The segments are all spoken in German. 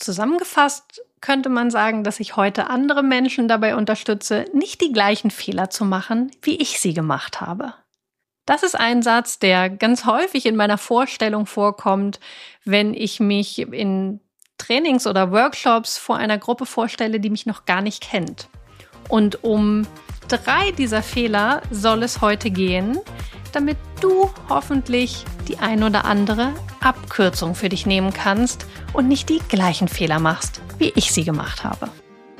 Zusammengefasst könnte man sagen, dass ich heute andere Menschen dabei unterstütze, nicht die gleichen Fehler zu machen, wie ich sie gemacht habe. Das ist ein Satz, der ganz häufig in meiner Vorstellung vorkommt, wenn ich mich in Trainings oder Workshops vor einer Gruppe vorstelle, die mich noch gar nicht kennt. Und um 3 dieser Fehler soll es heute gehen, damit du hoffentlich die ein oder andere Abkürzung für dich nehmen kannst und nicht die gleichen Fehler machst, wie ich sie gemacht habe.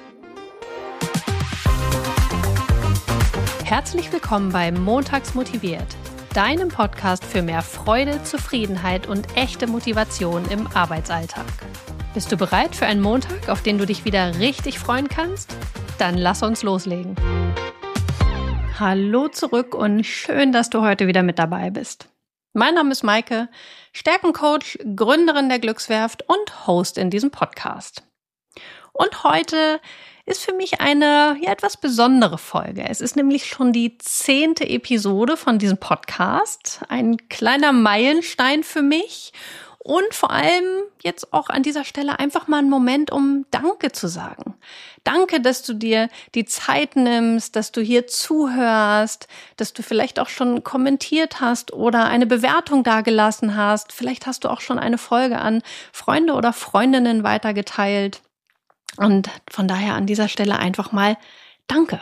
Herzlich willkommen bei Montags motiviert, deinem Podcast für mehr Freude, Zufriedenheit und echte Motivation im Arbeitsalltag. Bist du bereit für einen Montag, auf den du dich wieder richtig freuen kannst? Dann lass uns loslegen. Hallo zurück und schön, dass du heute wieder mit dabei bist. Mein Name ist Maike, Stärkencoach, Gründerin der Glückswerft und Host in diesem Podcast. Und heute ist für mich eine etwas besondere Folge. Es ist nämlich schon die 10. Episode von diesem Podcast. Ein kleiner Meilenstein für mich. Und vor allem jetzt auch an dieser Stelle einfach mal einen Moment, um Danke zu sagen. Danke, dass du dir die Zeit nimmst, dass du hier zuhörst, dass du vielleicht auch schon kommentiert hast oder eine Bewertung dagelassen hast. Vielleicht hast du auch schon eine Folge an Freunde oder Freundinnen weitergeteilt. Und von daher an dieser Stelle einfach mal Danke.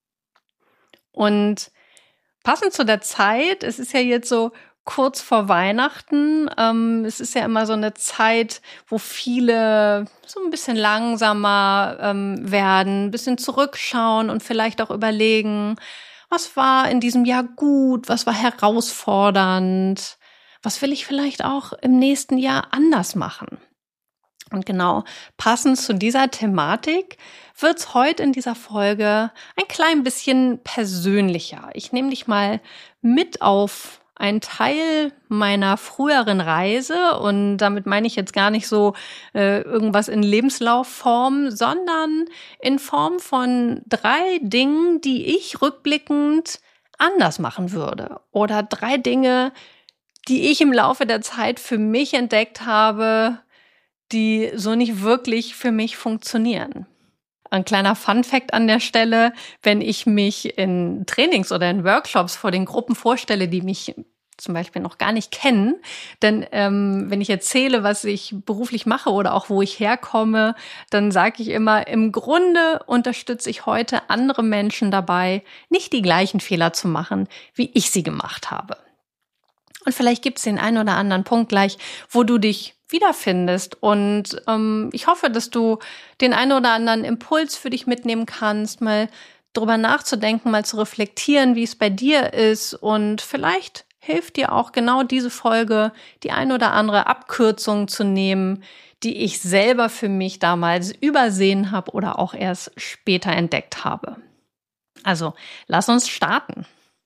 Und passend zu der Zeit, es ist ja jetzt so kurz vor Weihnachten. Es ist ja immer so eine Zeit, wo viele so ein bisschen langsamer werden, ein bisschen zurückschauen und vielleicht auch überlegen, was war in diesem Jahr gut, was war herausfordernd, was will ich vielleicht auch im nächsten Jahr anders machen. Und genau passend zu dieser Thematik wird's heute in dieser Folge ein klein bisschen persönlicher. Ich nehme dich mal mit auf ein Teil meiner früheren Reise, und damit meine ich jetzt gar nicht so irgendwas in Lebenslaufform, sondern in Form von 3 Dingen, die ich rückblickend anders machen würde. Oder 3 Dinge, die ich im Laufe der Zeit für mich entdeckt habe, die so nicht wirklich für mich funktionieren. Ein kleiner Funfact an der Stelle: Wenn ich mich in Trainings oder in Workshops vor den Gruppen vorstelle, die mich zum Beispiel noch gar nicht kennen, denn wenn ich erzähle, was ich beruflich mache oder auch wo ich herkomme, dann sage ich immer, im Grunde unterstütze ich heute andere Menschen dabei, nicht die gleichen Fehler zu machen, wie ich sie gemacht habe. Und vielleicht gibt es den einen oder anderen Punkt gleich, wo du dich wiederfindest. Und ich hoffe, dass du den einen oder anderen Impuls für dich mitnehmen kannst, mal drüber nachzudenken, mal zu reflektieren, wie es bei dir ist. Und vielleicht hilft dir auch genau diese Folge, die ein oder andere Abkürzung zu nehmen, die ich selber für mich damals übersehen habe oder auch erst später entdeckt habe. Also, lass uns starten.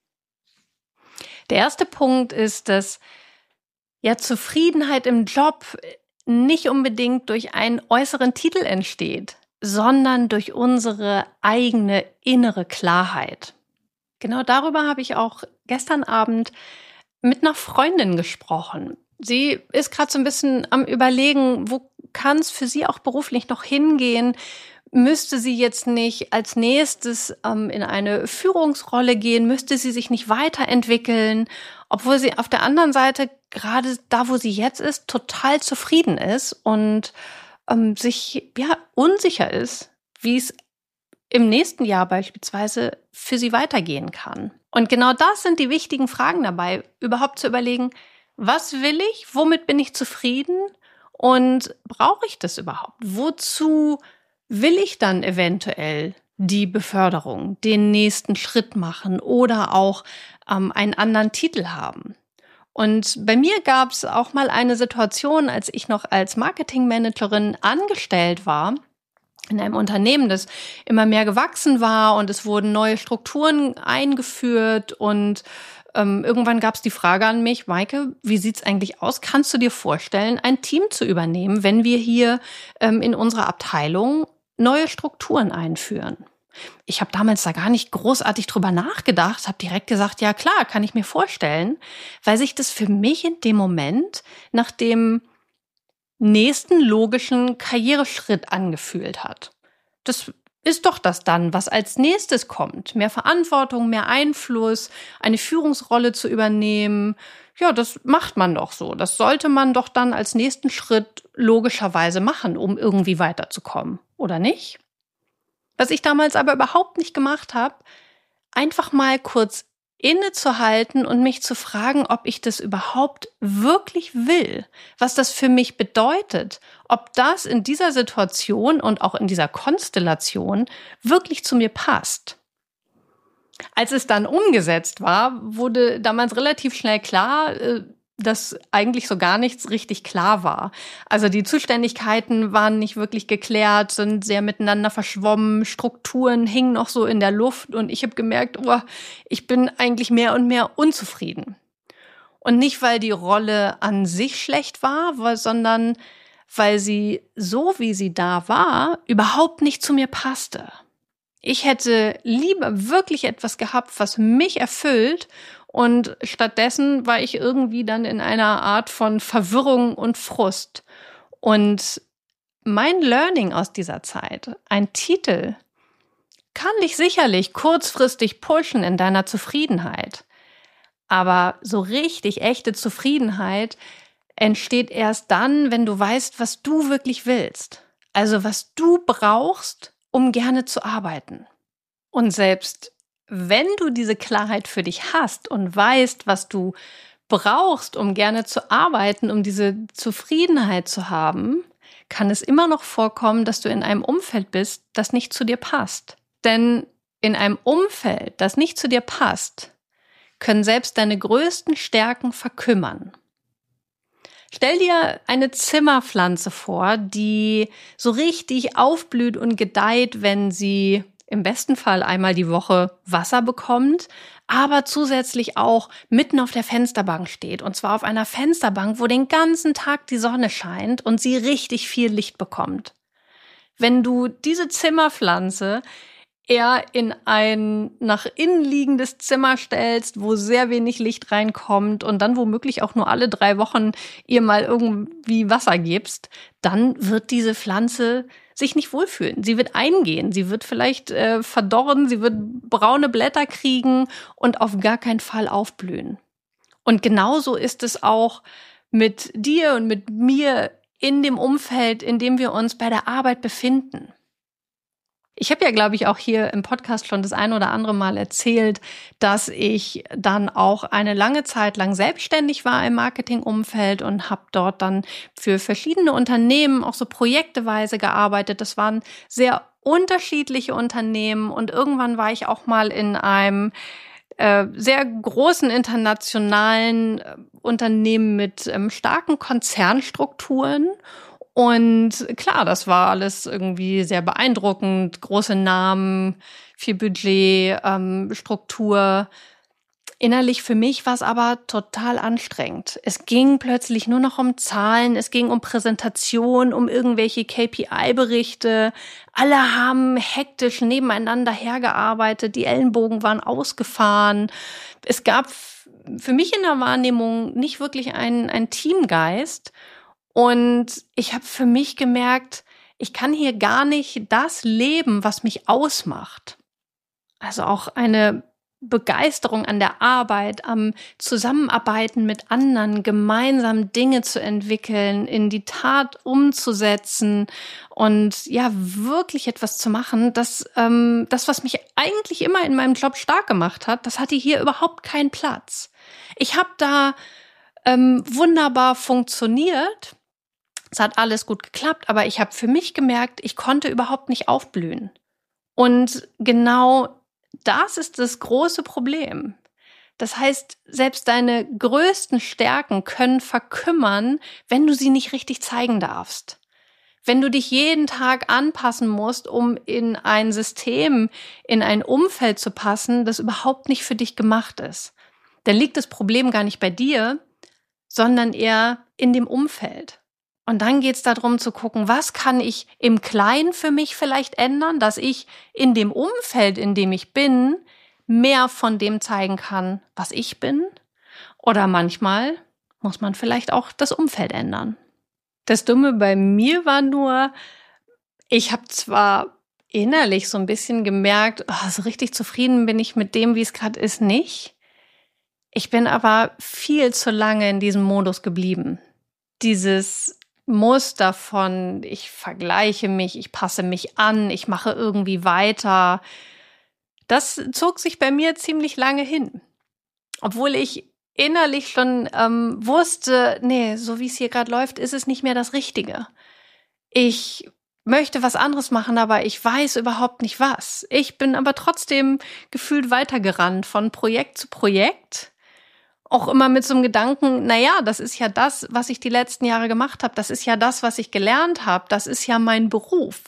Der erste Punkt ist, dass Zufriedenheit im Job nicht unbedingt durch einen äußeren Titel entsteht, sondern durch unsere eigene innere Klarheit. Genau darüber habe ich auch gestern Abend mit einer Freundin gesprochen. Sie ist gerade so ein bisschen am Überlegen, wo kann es für sie auch beruflich noch hingehen? Müsste sie jetzt nicht als nächstes in eine Führungsrolle gehen? Müsste sie sich nicht weiterentwickeln? Obwohl sie auf der anderen Seite gerade da, wo sie jetzt ist, total zufrieden ist und sich unsicher ist, wie es im nächsten Jahr beispielsweise für sie weitergehen kann. Und genau das sind die wichtigen Fragen dabei, überhaupt zu überlegen, was will ich, womit bin ich zufrieden und brauche ich das überhaupt? Wozu will ich dann eventuell die Beförderung, den nächsten Schritt machen oder auch einen anderen Titel haben? Und bei mir gab es auch mal eine Situation, als ich noch als Marketingmanagerin angestellt war, in einem Unternehmen, das immer mehr gewachsen war, und es wurden neue Strukturen eingeführt, und irgendwann gab es die Frage an mich: Maike, wie sieht's eigentlich aus? Kannst du dir vorstellen, ein Team zu übernehmen, wenn wir hier in unserer Abteilung neue Strukturen einführen? Ich habe damals da gar nicht großartig drüber nachgedacht, habe direkt gesagt, ja klar, kann ich mir vorstellen, weil sich das für mich in dem Moment nach dem nächsten logischen Karriereschritt angefühlt hat. Das ist doch das dann, was als nächstes kommt. Mehr Verantwortung, mehr Einfluss, eine Führungsrolle zu übernehmen. Ja, das macht man doch so. Das sollte man doch dann als nächsten Schritt logischerweise machen, um irgendwie weiterzukommen, oder nicht? Was ich damals aber überhaupt nicht gemacht habe, einfach mal kurz innezuhalten und mich zu fragen, ob ich das überhaupt wirklich will, was das für mich bedeutet, ob das in dieser Situation und auch in dieser Konstellation wirklich zu mir passt. Als es dann umgesetzt war, wurde damals relativ schnell klar, dass eigentlich so gar nichts richtig klar war. Also die Zuständigkeiten waren nicht wirklich geklärt, sind sehr miteinander verschwommen, Strukturen hingen noch so in der Luft und ich habe gemerkt, ich bin eigentlich mehr und mehr unzufrieden. Und nicht, weil die Rolle an sich schlecht war, sondern weil sie, so wie sie da war, überhaupt nicht zu mir passte. Ich hätte lieber wirklich etwas gehabt, was mich erfüllt, und stattdessen war ich irgendwie dann in einer Art von Verwirrung und Frust. Und mein Learning aus dieser Zeit, ein Titel, kann dich sicherlich kurzfristig pushen in deiner Zufriedenheit. Aber so richtig echte Zufriedenheit entsteht erst dann, wenn du weißt, was du wirklich willst. Also was du brauchst, um gerne zu arbeiten. Und selbst wenn du diese Klarheit für dich hast und weißt, was du brauchst, um gerne zu arbeiten, um diese Zufriedenheit zu haben, kann es immer noch vorkommen, dass du in einem Umfeld bist, das nicht zu dir passt. Denn in einem Umfeld, das nicht zu dir passt, können selbst deine größten Stärken verkümmern. Stell dir eine Zimmerpflanze vor, die so richtig aufblüht und gedeiht, wenn sie im besten Fall einmal die Woche Wasser bekommt, aber zusätzlich auch mitten auf der Fensterbank steht. Und zwar auf einer Fensterbank, wo den ganzen Tag die Sonne scheint und sie richtig viel Licht bekommt. Wenn du diese Zimmerpflanze eher in ein nach innen liegendes Zimmer stellst, wo sehr wenig Licht reinkommt und dann womöglich auch nur alle 3 Wochen ihr mal irgendwie Wasser gibst, dann wird diese Pflanze sich nicht wohlfühlen. Sie wird eingehen, sie wird vielleicht verdorren, sie wird braune Blätter kriegen und auf gar keinen Fall aufblühen. Und genauso ist es auch mit dir und mit mir in dem Umfeld, in dem wir uns bei der Arbeit befinden. Ich habe ja, glaube ich, auch hier im Podcast schon das ein oder andere Mal erzählt, dass ich dann auch eine lange Zeit lang selbstständig war im Marketingumfeld und habe dort dann für verschiedene Unternehmen auch so projekteweise gearbeitet. Das waren sehr unterschiedliche Unternehmen und irgendwann war ich auch mal in einem sehr großen internationalen Unternehmen mit starken Konzernstrukturen. Und klar, das war alles irgendwie sehr beeindruckend, große Namen, viel Budget, Struktur. Innerlich für mich war es aber total anstrengend. Es ging plötzlich nur noch um Zahlen, es ging um Präsentation, um irgendwelche KPI-Berichte. Alle haben hektisch nebeneinander hergearbeitet, die Ellenbogen waren ausgefahren. Es gab für mich in der Wahrnehmung nicht wirklich einen Teamgeist. Und ich habe für mich gemerkt, ich kann hier gar nicht das leben, was mich ausmacht. Also auch eine Begeisterung an der Arbeit, am Zusammenarbeiten mit anderen, gemeinsam Dinge zu entwickeln, in die Tat umzusetzen und ja, wirklich etwas zu machen. Das, was mich eigentlich immer in meinem Job stark gemacht hat, das hatte hier überhaupt keinen Platz. Ich habe da wunderbar funktioniert. Es hat alles gut geklappt, aber ich habe für mich gemerkt, ich konnte überhaupt nicht aufblühen. Und genau das ist das große Problem. Das heißt, selbst deine größten Stärken können verkümmern, wenn du sie nicht richtig zeigen darfst. Wenn du dich jeden Tag anpassen musst, um in ein System, in ein Umfeld zu passen, das überhaupt nicht für dich gemacht ist. Dann liegt das Problem gar nicht bei dir, sondern eher in dem Umfeld. Und dann geht es darum zu gucken, was kann ich im Kleinen für mich vielleicht ändern, dass ich in dem Umfeld, in dem ich bin, mehr von dem zeigen kann, was ich bin. Oder manchmal muss man vielleicht auch das Umfeld ändern. Das Dumme bei mir war nur, ich habe zwar innerlich so ein bisschen gemerkt, so richtig zufrieden bin ich mit dem, wie es gerade ist, nicht. Ich bin aber viel zu lange in diesem Modus geblieben. Dieses Muster von, ich vergleiche mich, ich passe mich an, ich mache irgendwie weiter, das zog sich bei mir ziemlich lange hin. Obwohl ich innerlich schon wusste, nee, so wie es hier gerade läuft, ist es nicht mehr das Richtige. Ich möchte was anderes machen, aber ich weiß überhaupt nicht was. Ich bin aber trotzdem gefühlt weitergerannt von Projekt zu Projekt. Auch immer mit so einem Gedanken, naja, das ist ja das, was ich die letzten Jahre gemacht habe. Das ist ja das, was ich gelernt habe. Das ist ja mein Beruf.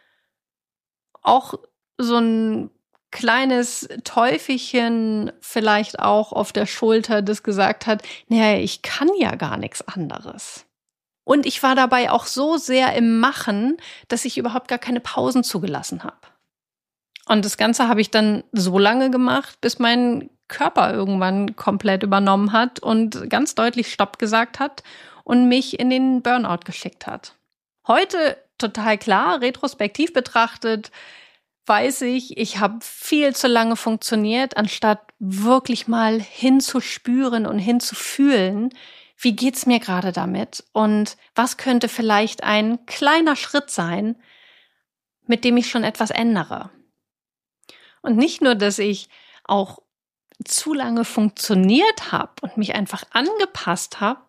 Auch so ein kleines Teufelchen vielleicht auch auf der Schulter, das gesagt hat, naja, ich kann ja gar nichts anderes. Und ich war dabei auch so sehr im Machen, dass ich überhaupt gar keine Pausen zugelassen habe. Und das Ganze habe ich dann so lange gemacht, bis mein Körper irgendwann komplett übernommen hat und ganz deutlich Stopp gesagt hat und mich in den Burnout geschickt hat. Heute total klar, retrospektiv betrachtet, weiß ich habe viel zu lange funktioniert, anstatt wirklich mal hinzuspüren und hinzufühlen, wie geht's mir gerade damit und was könnte vielleicht ein kleiner Schritt sein, mit dem ich schon etwas ändere. Und nicht nur, dass ich auch zu lange funktioniert habe und mich einfach angepasst habe,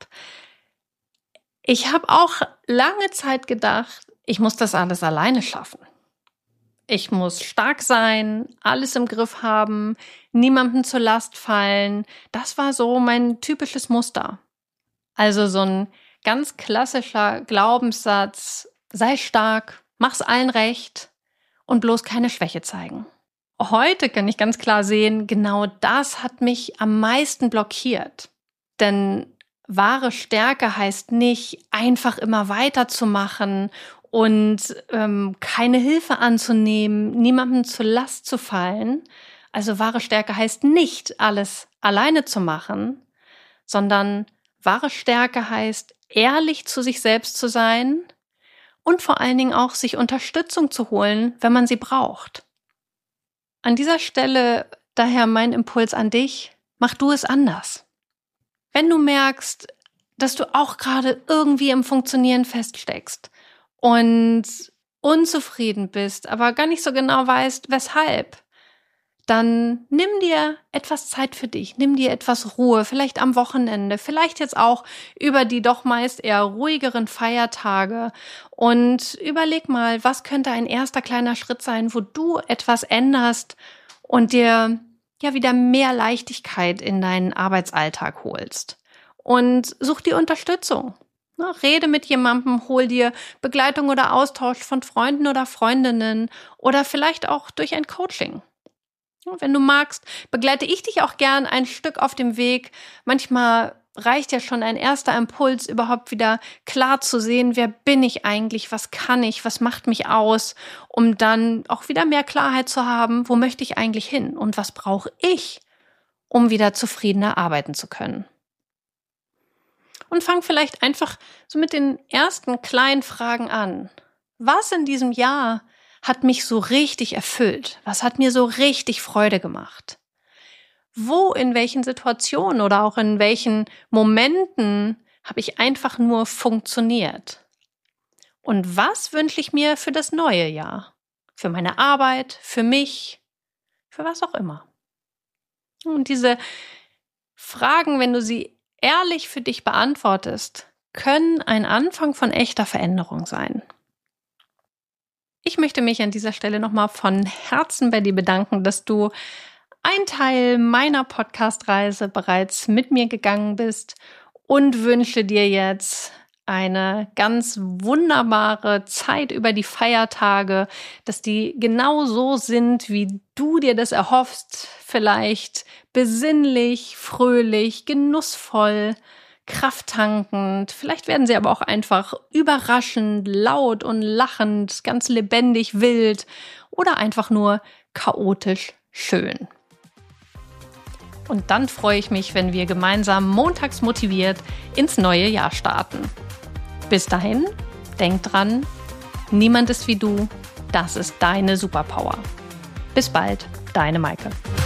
ich habe auch lange Zeit gedacht, ich muss das alles alleine schaffen. Ich muss stark sein, alles im Griff haben, niemandem zur Last fallen. Das war so mein typisches Muster. Also so ein ganz klassischer Glaubenssatz, sei stark, mach's allen recht und bloß keine Schwäche zeigen. Heute kann ich ganz klar sehen, genau das hat mich am meisten blockiert. Denn wahre Stärke heißt nicht, einfach immer weiterzumachen und keine Hilfe anzunehmen, niemandem zur Last zu fallen. Also wahre Stärke heißt nicht, alles alleine zu machen, sondern wahre Stärke heißt, ehrlich zu sich selbst zu sein und vor allen Dingen auch sich Unterstützung zu holen, wenn man sie braucht. An dieser Stelle daher mein Impuls an dich, mach du es anders. Wenn du merkst, dass du auch gerade irgendwie im Funktionieren feststeckst und unzufrieden bist, aber gar nicht so genau weißt, weshalb, dann nimm dir etwas Zeit für dich, nimm dir etwas Ruhe, vielleicht am Wochenende, vielleicht jetzt auch über die doch meist eher ruhigeren Feiertage und überleg mal, was könnte ein erster kleiner Schritt sein, wo du etwas änderst und dir ja wieder mehr Leichtigkeit in deinen Arbeitsalltag holst. Und such dir Unterstützung. Rede mit jemandem, hol dir Begleitung oder Austausch von Freunden oder Freundinnen oder vielleicht auch durch ein Coaching. Wenn du magst, begleite ich dich auch gern ein Stück auf dem Weg. Manchmal reicht ja schon ein erster Impuls, überhaupt wieder klar zu sehen, wer bin ich eigentlich, was kann ich, was macht mich aus, um dann auch wieder mehr Klarheit zu haben, wo möchte ich eigentlich hin und was brauche ich, um wieder zufriedener arbeiten zu können. Und fang vielleicht einfach so mit den ersten kleinen Fragen an. Was in diesem Jahr hat mich so richtig erfüllt? Was hat mir so richtig Freude gemacht? Wo, in welchen Situationen oder auch in welchen Momenten habe ich einfach nur funktioniert? Und was wünsche ich mir für das neue Jahr? Für meine Arbeit, für mich, für was auch immer. Und diese Fragen, wenn du sie ehrlich für dich beantwortest, können ein Anfang von echter Veränderung sein. Ich möchte mich an dieser Stelle nochmal von Herzen bei dir bedanken, dass du ein Teil meiner Podcast-Reise bereits mit mir gegangen bist und wünsche dir jetzt eine ganz wunderbare Zeit über die Feiertage, dass die genau so sind, wie du dir das erhoffst, vielleicht besinnlich, fröhlich, genussvoll, krafttankend, vielleicht werden sie aber auch einfach überraschend, laut und lachend, ganz lebendig, wild oder einfach nur chaotisch schön. Und dann freue ich mich, wenn wir gemeinsam montags motiviert ins neue Jahr starten. Bis dahin, denk dran, niemand ist wie du, das ist deine Superpower. Bis bald, deine Maike.